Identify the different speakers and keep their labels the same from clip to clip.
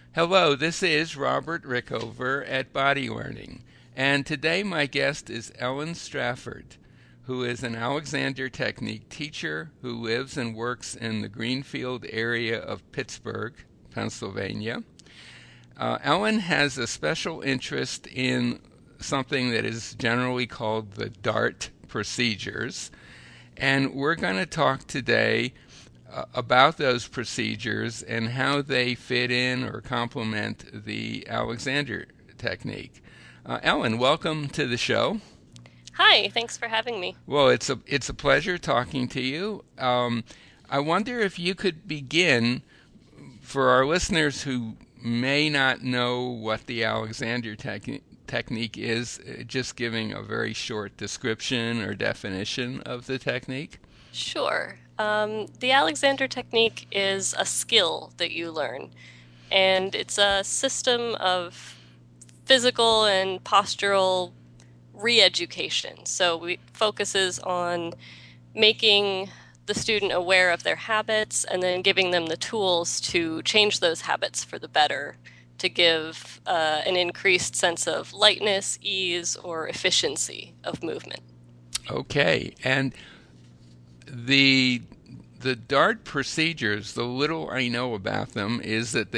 Speaker 1: Hello, this is Robert Rickover at Body Learning, and today my guest is Ellen Strafford, who is an Alexander Technique teacher who lives and works in the Greenfield area of Pittsburgh, Pennsylvania. Ellen has a special interest in something that is generally called the DART procedures, and we're going to talk today about those procedures and how they fit in or complement the Alexander technique. Ellen, welcome to the show.
Speaker 2: Hi, thanks for having me.
Speaker 1: Well, it's a pleasure talking to you. I wonder if you could begin for our listeners who may not know what the Alexander technique is, just giving a very short description or definition of the technique.
Speaker 2: Sure. The Alexander technique is a skill that you learn, and it's a system of physical and postural re-education. So it focuses on making the student aware of their habits and then giving them the tools to change those habits for the better, to give an increased sense of lightness, ease, or efficiency of movement.
Speaker 1: Okay, and the the DART procedures, the little I know about them is that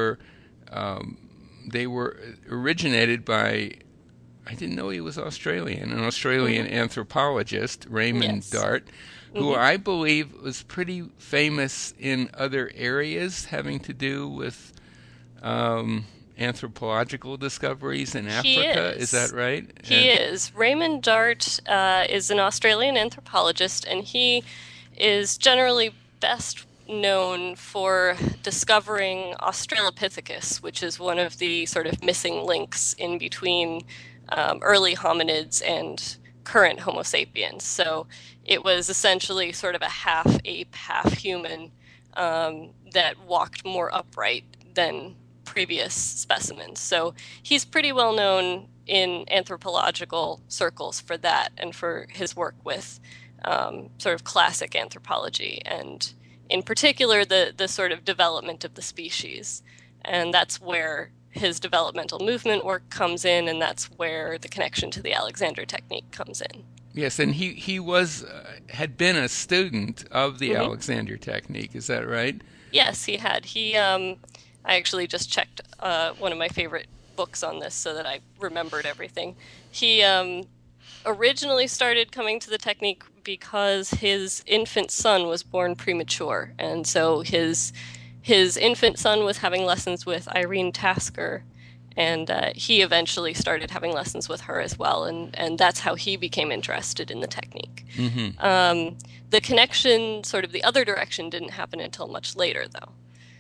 Speaker 1: they were originated by, I didn't know he was Australian, an Australian
Speaker 2: Hmm.
Speaker 1: anthropologist, Raymond
Speaker 2: Yes.
Speaker 1: Dart, who
Speaker 2: Hmm.
Speaker 1: I believe was pretty famous in other areas having to do with anthropological discoveries in
Speaker 2: He
Speaker 1: Africa. Is that
Speaker 2: is.
Speaker 1: right?
Speaker 2: He is. Raymond Dart is an Australian anthropologist, and he is generally best known for discovering Australopithecus, which is one of the sort of missing links in between early hominids and current Homo sapiens. So it was essentially sort of a half ape, half human that walked more upright than previous specimens. So he's pretty well known in anthropological circles for that and for his work with sort of classic anthropology and in particular the sort of development of the species. And that's where his developmental movement work comes in, and that's where the connection to the Alexander technique comes in.
Speaker 1: Yes, and he was had been a student of the
Speaker 2: Hmm.
Speaker 1: Alexander technique. Is that right?
Speaker 2: Yes, he had. I actually just checked one of my favorite books on this so that I remembered everything. He originally started coming to the technique because his infant son was born premature, and so his infant son was having lessons with Irene Tasker, and he eventually started having lessons with her as well, and that's how he became interested in the technique.
Speaker 1: Mm-hmm.
Speaker 2: The connection, sort of the other direction, didn't happen until much later, though.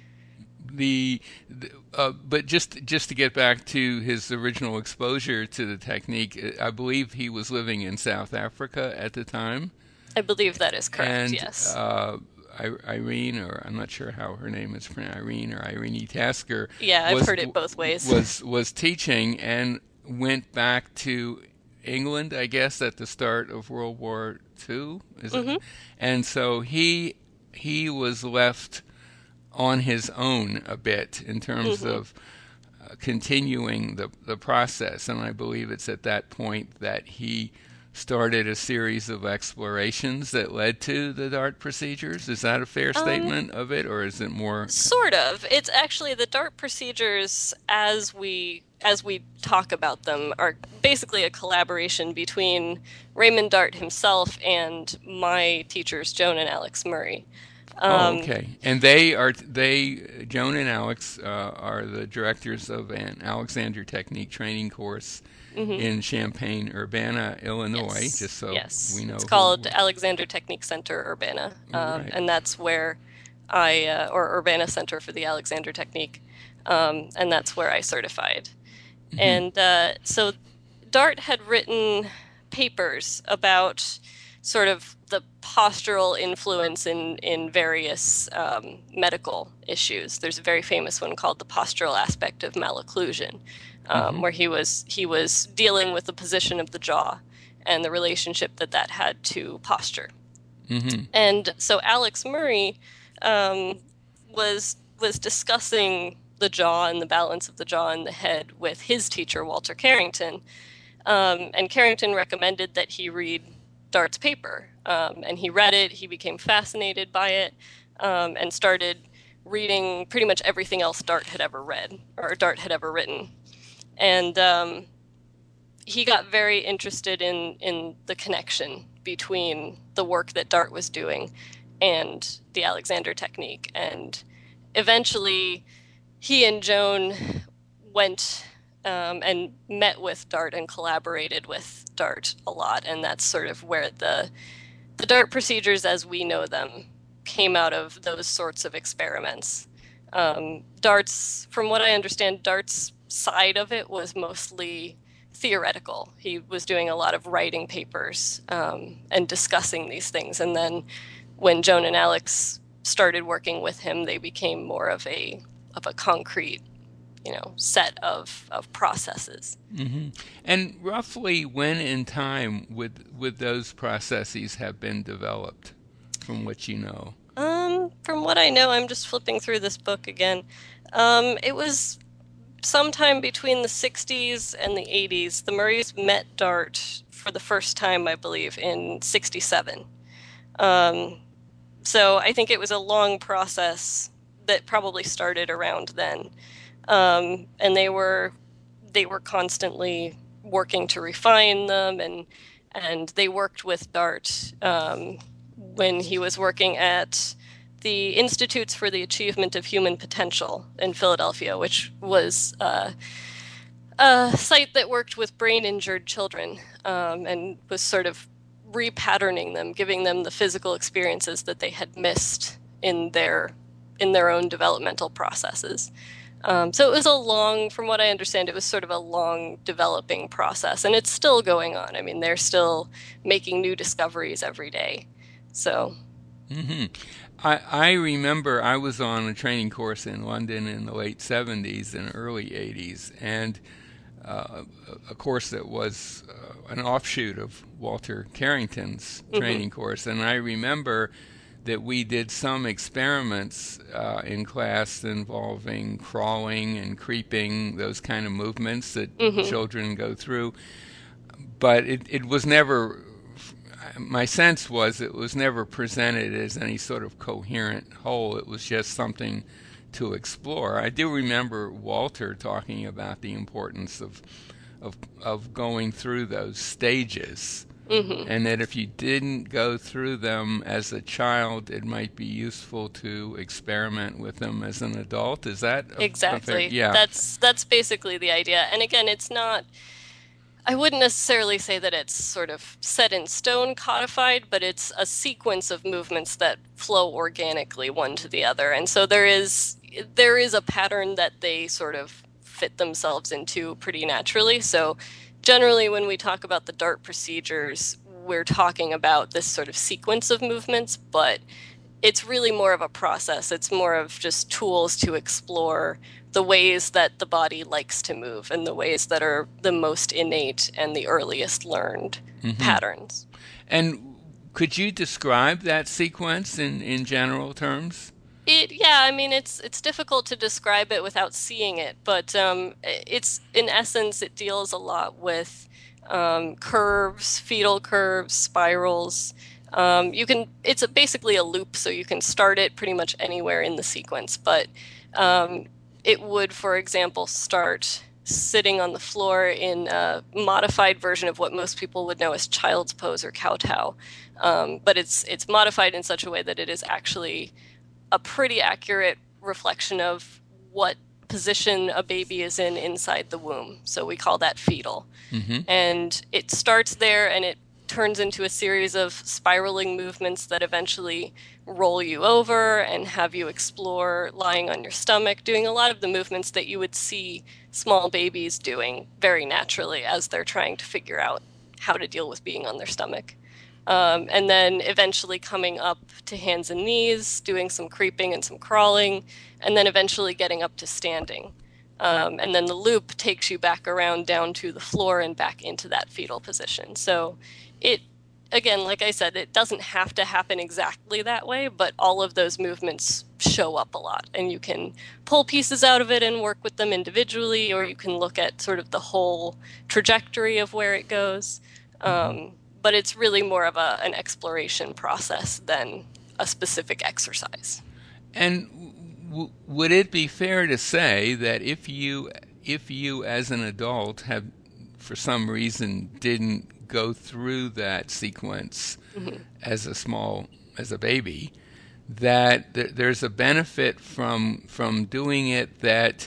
Speaker 1: But just to get back to his original exposure to the technique, I believe he was living in South Africa at the time,
Speaker 2: I believe that is correct,
Speaker 1: and
Speaker 2: yes.
Speaker 1: Irene, or I'm not sure how her name is pronounced, Irene or Irene Tasker,
Speaker 2: Yeah, I've
Speaker 1: was
Speaker 2: heard it both ways.
Speaker 1: was teaching and went back to England, I guess, at the start of World War II. Is it?
Speaker 2: Hmm.
Speaker 1: And so he was left on his own a bit in terms
Speaker 2: Hmm.
Speaker 1: of continuing the process. And I believe it's at that point that he started a series of explorations that led to the DART procedures. Is that a fair
Speaker 2: Um,
Speaker 1: statement of it, or is it more?
Speaker 2: Sort of. It's actually the DART procedures as we talk about them are basically a collaboration between Raymond Dart himself and my teachers Joan and Alex Murray.
Speaker 1: Oh,
Speaker 2: Um,
Speaker 1: okay. And Joan and Alex, are the directors of an Alexander Technique training course
Speaker 2: mhm.
Speaker 1: in Champaign, Urbana, Illinois,
Speaker 2: Yes,
Speaker 1: just so
Speaker 2: yes.
Speaker 1: we know
Speaker 2: It's
Speaker 1: who.
Speaker 2: called Alexander Technique Center Urbana,
Speaker 1: Right.
Speaker 2: and that's where or Urbana Center for the Alexander Technique, and that's where I certified.
Speaker 1: Hmm.
Speaker 2: And so Dart had written papers about sort of the postural influence in various medical issues. There's a very famous one called the postural aspect of malocclusion,
Speaker 1: Hmm.
Speaker 2: where he was dealing with the position of the jaw and the relationship that that had to posture.
Speaker 1: Hmm.
Speaker 2: And so Alex Murray um, was discussing the jaw and the balance of the jaw and the head with his teacher, Walter Carrington. And Carrington recommended that he read Dart's paper. And he read it, he became fascinated by it, and started reading pretty much everything else Dart had ever read, or Dart had ever written. And he got very interested in the connection between the work that Dart was doing and the Alexander technique. And eventually, he and Joan went and met with Dart and collaborated with Dart a lot. And that's sort of where the Dart procedures as we know them came out of those sorts of experiments. Dart's, from what I understand, Dart's side of it was mostly theoretical. He was doing a lot of writing papers and discussing these things. And then when Joan and Alex started working with him, they became more of a concrete, set of processes.
Speaker 1: Mm-hmm. And roughly when in time would those processes have been developed, from what you know?
Speaker 2: From what I know, I'm just flipping through this book again. It was sometime between the 60s and the 80s. The Murrays met Dart for the first time, I believe, in 67. So I think it was a long process that probably started around then. And they were constantly working to refine them, and they worked with Dart when he was working at the Institutes for the Achievement of Human Potential in Philadelphia, which was a site that worked with brain-injured children and was sort of repatterning them, giving them the physical experiences that they had missed in their own developmental processes. So it was from what I understand, it was sort of a long developing process, and it's still going on. I mean, they're still making new discoveries every day. So.
Speaker 1: Mm-hmm. I remember I was on a training course in London in the late 70s and early 80s, and a course that was an offshoot of Walter Carrington's training course. And I remember that we did some experiments in class involving crawling and creeping, those kind of movements that children go through. But it was never, my sense was it was never presented as any sort of coherent whole. It was just something to explore. I do remember Walter talking about the importance of going through those stages. And that if you didn't go through them as a child, it might be useful to experiment with them as an adult. Is that
Speaker 2: exactly?
Speaker 1: Yeah.
Speaker 2: That's basically the idea. And again, it's not. I wouldn't necessarily say that it's sort of set in stone, codified, but it's a sequence of movements that flow organically one to the other. And so there is a pattern that they sort of fit themselves into pretty naturally. So generally, when we talk about the Dart procedures, we're talking about this sort of sequence of movements, but it's really more of a process. It's more of just tools to explore the ways that the body likes to move and the ways that are the most innate and the earliest learned patterns.
Speaker 1: And could you describe that sequence in general terms?
Speaker 2: I mean, it's difficult to describe it without seeing it, but it's, in essence, it deals a lot with curves, fetal curves, spirals. It's basically a loop, so you can start it pretty much anywhere in the sequence, but it would, for example, start sitting on the floor in a modified version of what most people would know as child's pose or kowtow. But it's modified in such a way that it is actually a pretty accurate reflection of what position a baby is in inside the womb. So we call that fetal. And it starts there and it turns into a series of spiraling movements that eventually roll you over and have you explore lying on your stomach, doing a lot of the movements that you would see small babies doing very naturally as they're trying to figure out how to deal with being on their stomach. And then eventually coming up to hands and knees, doing some creeping and some crawling, and then eventually getting up to standing. And then the loop takes you back around down to the floor and back into that fetal position. So again, like I said, it doesn't have to happen exactly that way, but all of those movements show up a lot. And you can pull pieces out of it and work with them individually, or you can look at sort of the whole trajectory of where it goes. But it's really more of an exploration process than a specific exercise.
Speaker 1: And would it be fair to say that if you as an adult have for some reason didn't go through that sequence as a baby, that there's a benefit from doing it that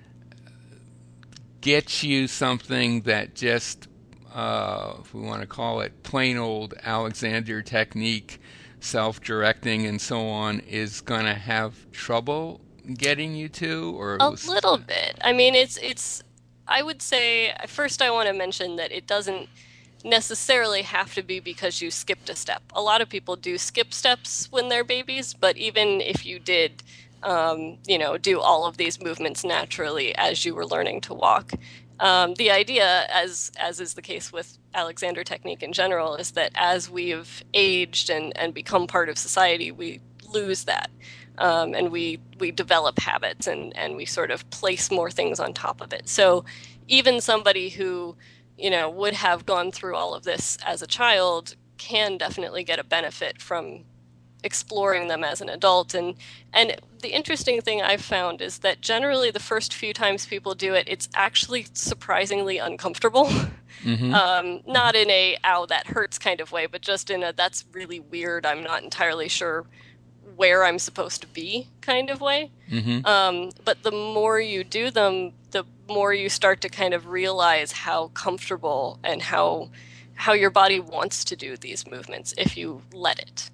Speaker 1: gets you something that just if we want to call it plain old Alexander technique, self-directing and so on, is going to have trouble getting you to, or it
Speaker 2: A
Speaker 1: was,
Speaker 2: little bit. I mean, it's I would say first I want to mention that it doesn't necessarily have to be because you skipped a step. A lot of people do skip steps when they're babies, but even if you did, do all of these movements naturally as you were learning to walk, the idea, as is the case with Alexander technique in general, is that as we've aged and become part of society, we lose that. And we develop habits and we sort of place more things on top of it. So even somebody who, would have gone through all of this as a child can definitely get a benefit from exploring them as an adult. And the interesting thing I've found is that generally the first few times people do it, it's actually surprisingly uncomfortable. Not in a ow that hurts kind of way, but just in a that's really weird, I'm not entirely sure where I'm supposed to be kind of way. But the more you do them, the more you start to kind of realize how comfortable and how your body wants to do these movements if you let it.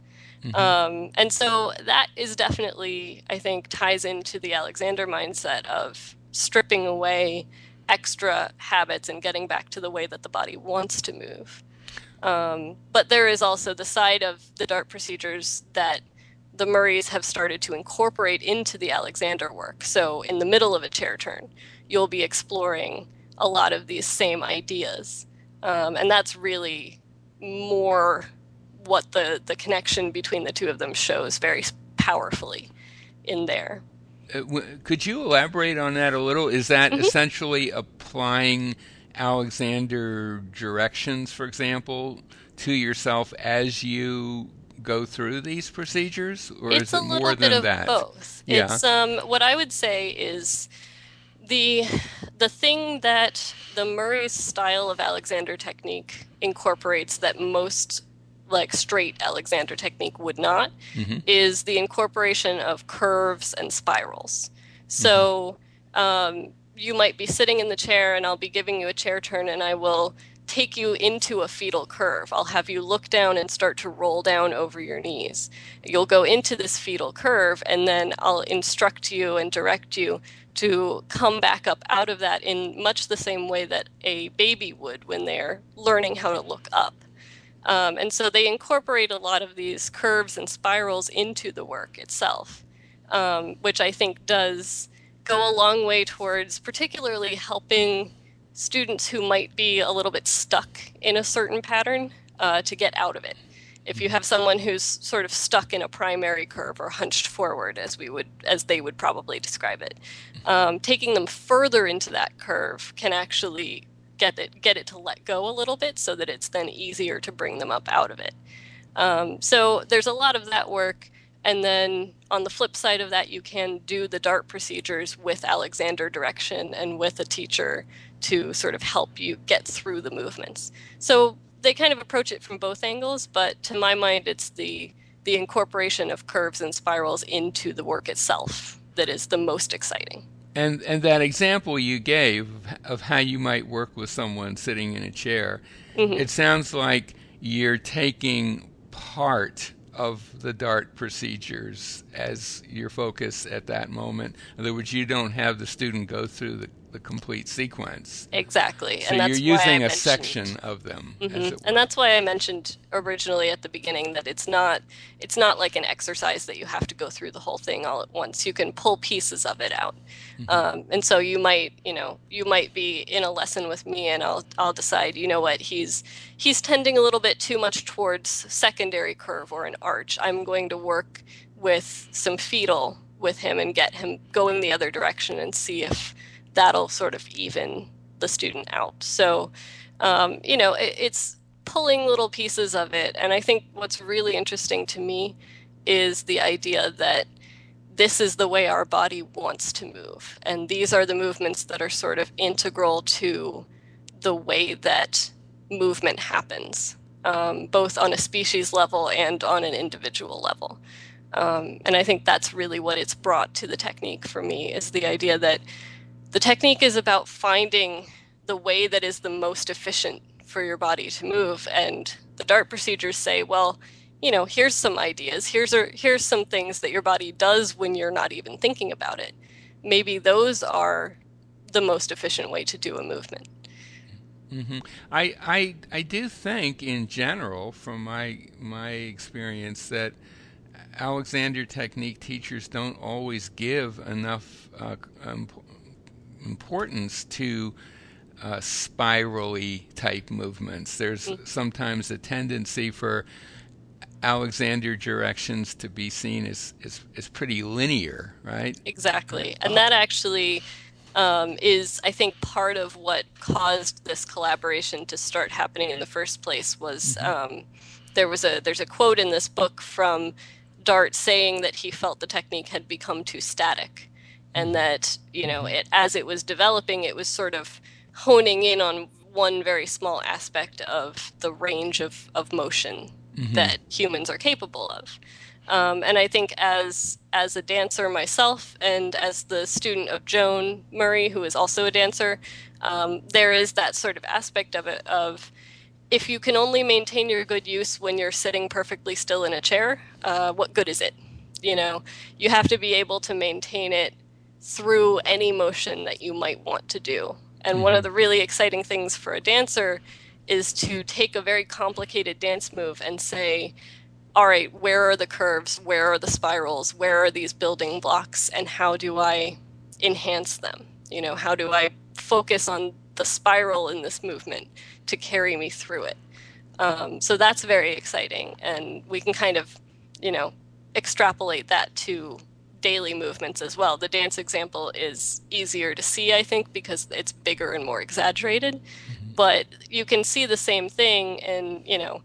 Speaker 2: And so that is definitely, I think, ties into the Alexander mindset of stripping away extra habits and getting back to the way that the body wants to move. But there is also the side of the DART procedures that the Murrays have started to incorporate into the Alexander work. So in the middle of a chair turn, you'll be exploring a lot of these same ideas. And that's really more what the connection between the two of them shows very powerfully in there.
Speaker 1: Could you elaborate on that a little? Is that
Speaker 2: Mm-hmm.
Speaker 1: essentially applying Alexander directions, for example, to yourself as you go through these procedures, or
Speaker 2: It's
Speaker 1: is
Speaker 2: a
Speaker 1: it more
Speaker 2: little bit
Speaker 1: than
Speaker 2: of
Speaker 1: that?
Speaker 2: both.
Speaker 1: Yeah.
Speaker 2: It's what I would say is the the thing that the Murray's style of Alexander technique incorporates that most like straight Alexander technique would not
Speaker 1: Hmm.
Speaker 2: is the incorporation of curves and spirals.
Speaker 1: Hmm.
Speaker 2: So you might be sitting in the chair and I'll be giving you a chair turn and I will take you into a fetal curve. I'll have you look down and start to roll down over your knees. You'll go into this fetal curve and then I'll instruct you and direct you to come back up out of that in much the same way that a baby would when they're learning how to look up. And so they incorporate a lot of these curves and spirals into the work itself, which I think does go a long way towards particularly helping students who might be a little bit stuck in a certain pattern to get out of it. If you have someone who's sort of stuck in a primary curve or hunched forward, as they would probably describe it, taking them further into that curve can actually get it to let go a little bit so that it's then easier to bring them up out of it. So there's a lot of that work. And then on the flip side of that, you can do the DART procedures with Alexander direction and with a teacher to sort of help you get through the movements. So they kind of approach it from both angles, but to my mind, it's the incorporation of curves and spirals into the work itself that is the most exciting.
Speaker 1: And that example you gave of how you might work with someone sitting in a chair,
Speaker 2: Hmm.
Speaker 1: it sounds like you're taking part of the DART procedures as your focus at that moment. In other words, you don't have the student go through the complete sequence.
Speaker 2: Exactly,
Speaker 1: So
Speaker 2: and
Speaker 1: you're
Speaker 2: that's why I
Speaker 1: using a
Speaker 2: mentioned.
Speaker 1: section of them, as
Speaker 2: Hmm.
Speaker 1: it
Speaker 2: And
Speaker 1: were.
Speaker 2: that's why I mentioned originally at the beginning that it's not like an exercise that you have to go through the whole thing all at once. You can pull pieces of it out.
Speaker 1: Hmm.
Speaker 2: And so you might be in a lesson with me and I'll decide, you know what, he's tending a little bit too much towards secondary curve or an arch. I'm going to work with some fetal with him and get him going the other direction and see if that'll sort of even the student out. So it's pulling little pieces of it. And I think what's really interesting to me is the idea that this is the way our body wants to move. And these are the movements that are sort of integral to the way that movement happens, both on a species level and on an individual level. And I think that's really what it's brought to the technique for me is the idea that the technique is about finding the way that is the most efficient for your body to move. And the DART procedures say, well, here's some ideas. Here's some things that your body does when you're not even thinking about it. Maybe those are the most efficient way to do a movement.
Speaker 1: Hmm. I do think, in general, from my experience, that Alexander Technique teachers don't always give enough importance to spirally type movements. There's
Speaker 2: Mm,
Speaker 1: sometimes a tendency for Alexander directions to be seen as pretty linear, right?
Speaker 2: exactly. And that actually is, I think, part of what caused this collaboration to start happening in the first place was
Speaker 1: Hmm.
Speaker 2: there's a quote in this book from Dart saying that he felt the technique had become too static, and
Speaker 1: Hmm.
Speaker 2: that
Speaker 1: Hmm.
Speaker 2: it as it was developing, it was sort of honing in on one very small aspect of the range of motion
Speaker 1: Hmm.
Speaker 2: that humans are capable of. And I think as a dancer myself and as the student of Joan Murray, who is also a dancer, there is that sort of aspect of it of if you can only maintain your good use when you're sitting perfectly still in a chair, what good is it? You know, you have to be able to maintain it through any motion that you might want to do. And one of
Speaker 1: Hmm.
Speaker 2: the really exciting things for a dancer is to take a very complicated dance move and say, all right, where are the curves? Where are the spirals? Where are these building blocks? And how do I enhance them? How do I focus on the spiral in this movement to carry me through it? So that's very exciting. And we can kind of, you know, extrapolate that to daily movements as well. The dance example is easier to see, I think, because it's bigger and more exaggerated. But you can see the same thing in,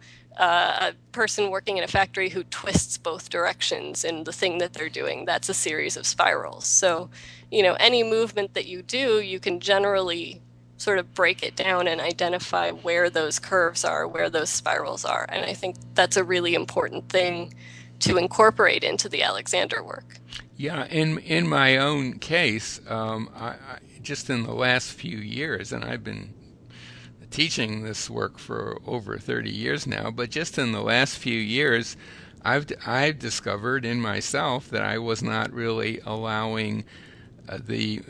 Speaker 2: a person working in a factory who twists both directions in the thing that they're doing. That's a series of spirals. So, any movement that you do, you can generally sort of break it down and identify where those curves are, where those spirals are. And I think that's a really important thing to incorporate into the Alexander work.
Speaker 1: Yeah, in my own case, just in the last few years, and I've been teaching this work for over 30 years now, but just in the last few years, I've discovered in myself that I was not really allowing the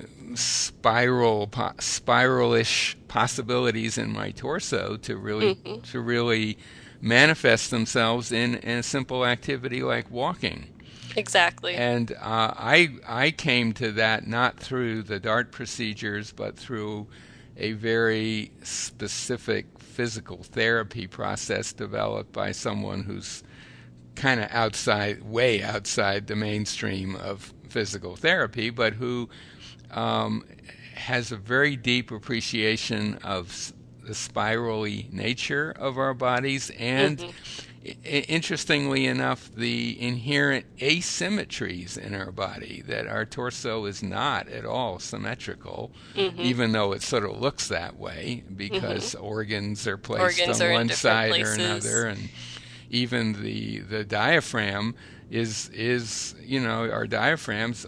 Speaker 1: spiralish possibilities in my torso
Speaker 2: Hmm.
Speaker 1: to really manifest themselves in a simple activity like walking.
Speaker 2: Exactly.
Speaker 1: And I came to that not through the DART procedures, but through a very specific physical therapy process developed by someone who's kind of way outside the mainstream of physical therapy, but who um, has a very deep appreciation of the spirally nature of our bodies and,
Speaker 2: Hmm.
Speaker 1: interestingly enough, the inherent asymmetries in our body, that our torso is not at all symmetrical,
Speaker 2: Hmm.
Speaker 1: even though it sort of looks that way
Speaker 2: Hmm.
Speaker 1: because organs are placed
Speaker 2: Organs
Speaker 1: on
Speaker 2: are in
Speaker 1: one
Speaker 2: different
Speaker 1: side or another,
Speaker 2: places.
Speaker 1: and even the diaphragm is our diaphragms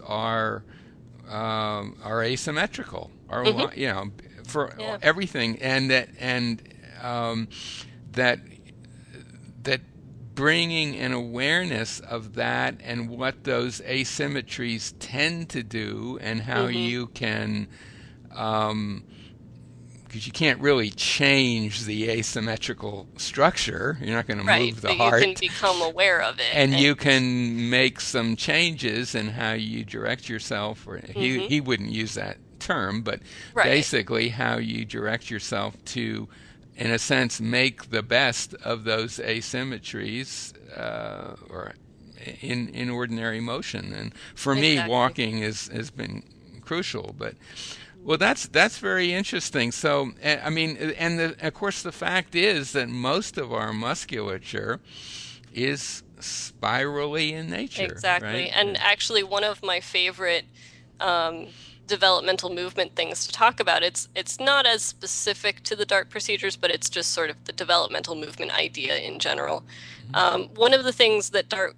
Speaker 1: are asymmetrical,
Speaker 2: Hmm.
Speaker 1: for
Speaker 2: Yeah.
Speaker 1: everything, and um, that that bringing an awareness of that and what those asymmetries tend to do and how
Speaker 2: Hmm.
Speaker 1: you can because you can't really change the asymmetrical structure. You're not going to
Speaker 2: Right,
Speaker 1: move the
Speaker 2: but you can
Speaker 1: heart.
Speaker 2: become aware of it.
Speaker 1: And you can make some changes in how you direct yourself, or he wouldn't use that term, but
Speaker 2: Right.
Speaker 1: basically how you direct yourself to, in a sense, make the best of those asymmetries, or in ordinary motion. And for me,
Speaker 2: Exactly.
Speaker 1: walking has been crucial. But well, that's very interesting. So, I mean, and of course, the fact is that most of our musculature is spirally in nature,
Speaker 2: Exactly.
Speaker 1: right?
Speaker 2: And actually, one of my favorite um, developmental movement things to talk about, it's not as specific to the DART procedures, but it's just sort of the developmental movement idea in general. One of the things that DART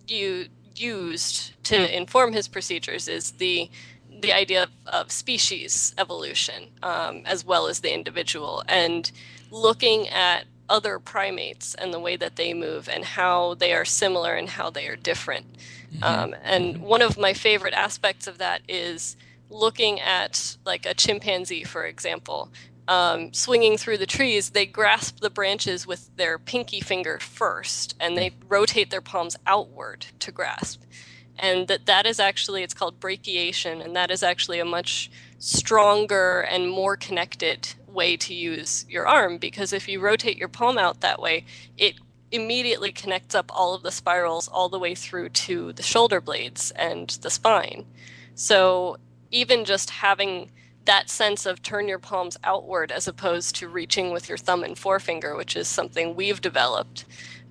Speaker 2: used to inform his procedures is the idea of species evolution, as well as the individual, and looking at other primates and the way that they move and how they are similar and how they are different. And one of my favorite aspects of that is looking at like a chimpanzee, for example. Swinging through the trees, they grasp the branches with their pinky finger first, and they rotate their palms outward to grasp. And that is actually, it's called brachiation, and that is actually a much stronger and more connected way to use your arm, because if you rotate your palm out that way, it immediately connects up all of the spirals all the way through to the shoulder blades and the spine. So even just having that sense of turn your palms outward as opposed to reaching with your thumb and forefinger, which is something we've developed,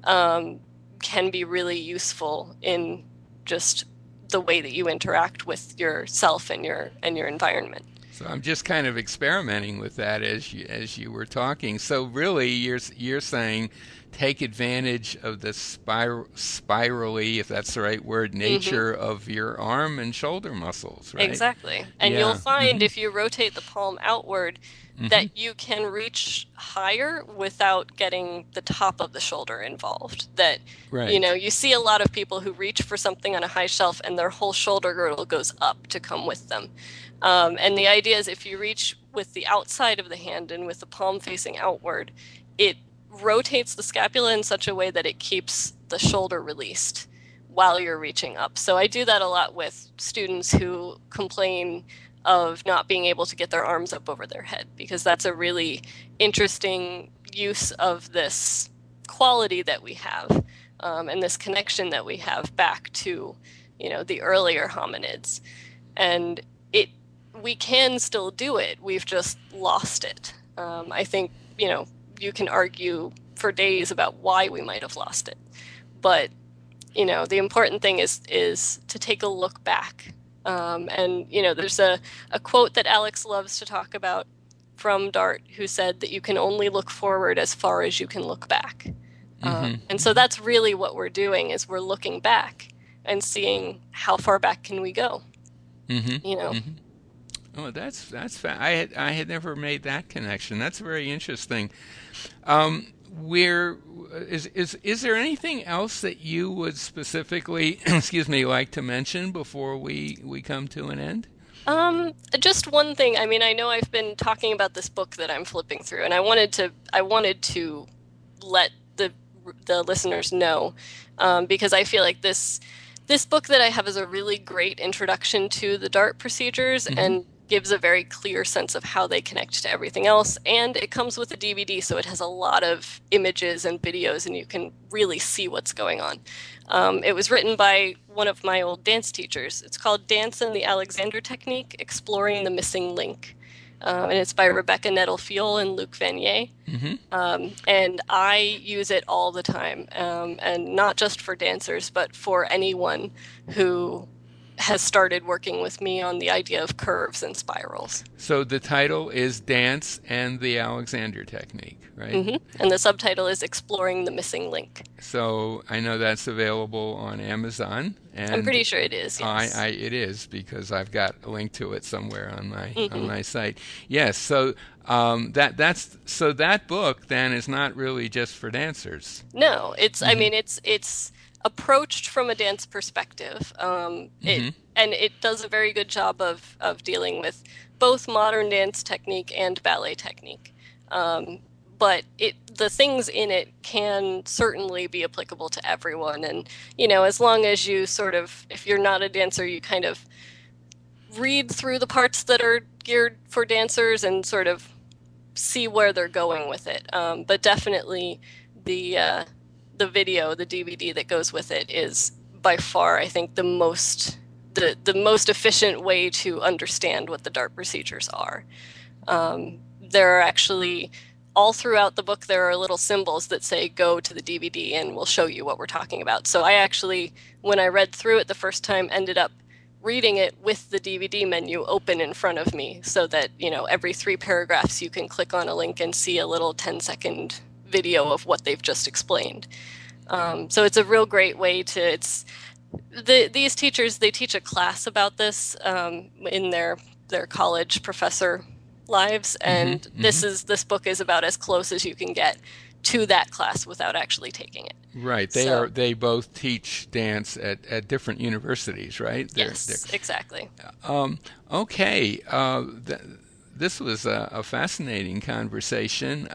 Speaker 2: can be really useful in just the way that you interact with yourself and your environment.
Speaker 1: So I'm just kind of experimenting with that as you were talking. So really, you're saying take advantage of the spirally, if that's the right word, nature of your arm and shoulder muscles, right?
Speaker 2: Exactly. And
Speaker 1: Yeah.
Speaker 2: you'll find if you rotate the palm outward that you can reach higher without getting the top of the shoulder involved. That,
Speaker 1: Right.
Speaker 2: you see a lot of people who reach for something on a high shelf and their whole shoulder girdle goes up to come with them. And the idea is if you reach with the outside of the hand and with the palm facing outward, it rotates the scapula in such a way that it keeps the shoulder released while you're reaching up. So I do that a lot with students who complain of not being able to get their arms up over their head, because that's a really interesting use of this quality that we have, and this connection that we have back to, the earlier hominids. And we can still do it. We've just lost it. I think, you can argue for days about why we might have lost it. But, the important thing is to take a look back. And, there's a quote that Alex loves to talk about from DART, who said that you can only look forward as far as you can look back. And so that's really what we're doing, is we're looking back and seeing how far back can we go.
Speaker 1: Oh, that's I had never made that connection. That's very interesting. Where is there anything else that you would specifically, excuse me, like to mention before we come to an end?
Speaker 2: Just one thing. I mean, I know I've been talking about this book that I'm flipping through, and I wanted to let the listeners know, because I feel like this book that I have is a really great introduction to the DART procedures and gives a very clear sense of how they connect to everything else. And it comes with a DVD, so it has a lot of images and videos, and you can really see what's going on. It was written by one of my old dance teachers. It's called Dance and the Alexander Technique, Exploring the Missing Link. And it's by Rebecca Nettle-Fiol and Luc Vanier. And I use it all the time, and not just for dancers, but for anyone who has started working with me on the idea of curves and spirals.
Speaker 1: So the title is Dance and the Alexander Technique, right?
Speaker 2: And the subtitle is Exploring the Missing Link.
Speaker 1: So I know that's available on Amazon. And
Speaker 2: I'm pretty sure it is, yes.
Speaker 1: It is, because I've got a link to it somewhere on my site. Yes, so that book then is not really just for dancers.
Speaker 2: No, it's I mean it's approached from a dance perspective.
Speaker 1: Hmm.
Speaker 2: It does a very good job of dealing with both modern dance technique and ballet technique. Um, but the things in it can certainly be applicable to everyone. And, as long as you sort of, if you're not a dancer, you kind of read through the parts that are geared for dancers and sort of see where they're going with it. But definitely the video, the DVD that goes with it, is by far, I think, the most efficient way to understand what the DART procedures are. There are actually all throughout the book there are little symbols that say go to the DVD and we'll show you what we're talking about. So I actually, when I read through it the first time, ended up reading it with the DVD menu open in front of me so that, every 3 paragraphs you can click on a link and see a little 10-second video of what they've just explained. So it's a real great way to, these teachers, they teach a class about this in their college professor lives, and this book is about as close as you can get to that class without actually taking it.
Speaker 1: Right. They both teach dance at different universities, right?
Speaker 2: Yes, exactly.
Speaker 1: Okay. This was a fascinating conversation.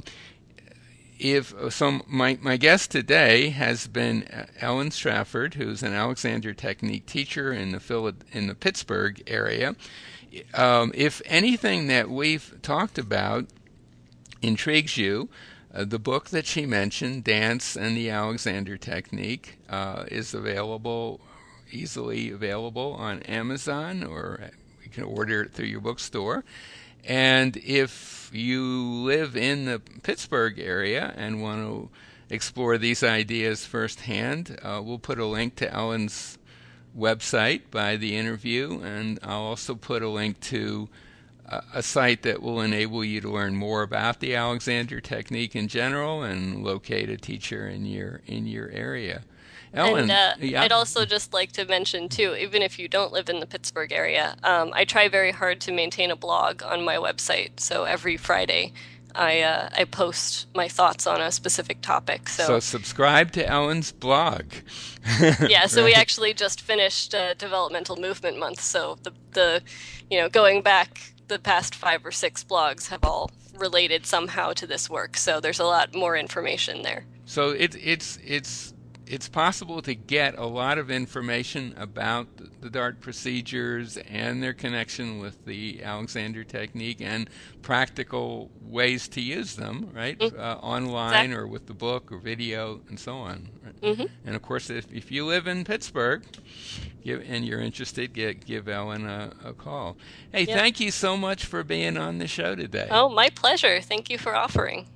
Speaker 1: My guest today has been Ellen Strafford, who's an Alexander Technique teacher in the Pittsburgh area. If anything that we've talked about intrigues you, the book that she mentioned, Dance and the Alexander Technique, is easily available on Amazon, or you can order it through your bookstore. And if you live in the Pittsburgh area and want to explore these ideas firsthand, we'll put a link to Ellen's website by the interview, and I'll also put a link to a site that will enable you to learn more about the Alexander Technique in general and locate a teacher in your area. Ellen,
Speaker 2: And
Speaker 1: yeah.
Speaker 2: I'd also just like to mention, too, even if you don't live in the Pittsburgh area, I try very hard to maintain a blog on my website. So every Friday, I post my thoughts on a specific topic.
Speaker 1: So subscribe to Ellen's blog.
Speaker 2: Yeah, so we
Speaker 1: Right.
Speaker 2: actually just finished Developmental Movement Month. So going back the past 5 or 6 blogs have all related somehow to this work. So there's a lot more information there.
Speaker 1: So it's possible to get a lot of information about the DART procedures and their connection with the Alexander Technique and practical ways to use them, right? Online
Speaker 2: Exactly.
Speaker 1: or with the book or video and so on. Right?
Speaker 2: Hmm.
Speaker 1: And of course, if you live in Pittsburgh and you're interested, give Ellen a call. Hey,
Speaker 2: Yep.
Speaker 1: thank you so much for being on the show today.
Speaker 2: Oh, my pleasure. Thank you for offering.